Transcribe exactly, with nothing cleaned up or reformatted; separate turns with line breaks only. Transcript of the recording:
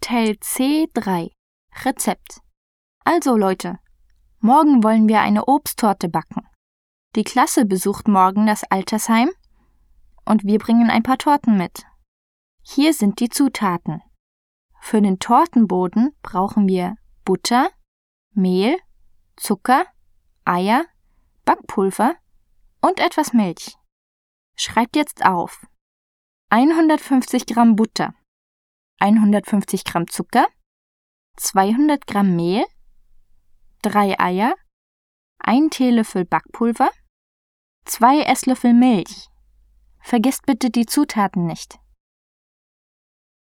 Teil C drei. Rezept. Also Leute, morgen wollen wir eine Obsttorte backen. Die Klasse besucht morgen das Altersheim und wir bringen ein paar Torten mit. Hier sind die Zutaten. Für den Tortenboden brauchen wir Butter, Mehl, Zucker, Eier, Backpulver und etwas Milch. Schreibt jetzt auf: hundertfünfzig Gramm Butter, hundertfünfzig Gramm Zucker, zweihundert Gramm Mehl, drei Eier, ein Teelöffel Backpulver, zwei Esslöffel Milch. Vergesst bitte die Zutaten nicht.